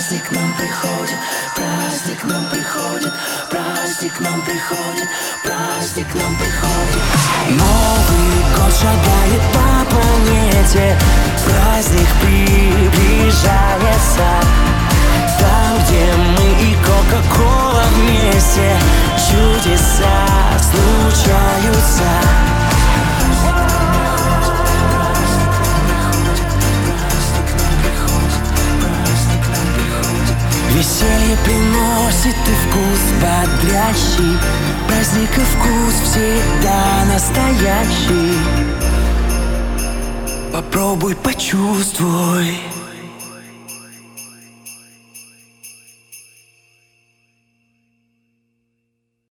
Праздник нам приходит, праздник нам приходит, праздник нам приходит, праздник нам приходит. Новый год шагает по планете, праздник приближается. Там, где мы и Кока-Кола вместе, чудеса случаются. Веселье приносит и вкус бодрящий, праздник и вкус всегда настоящий. Попробуй, почувствуй.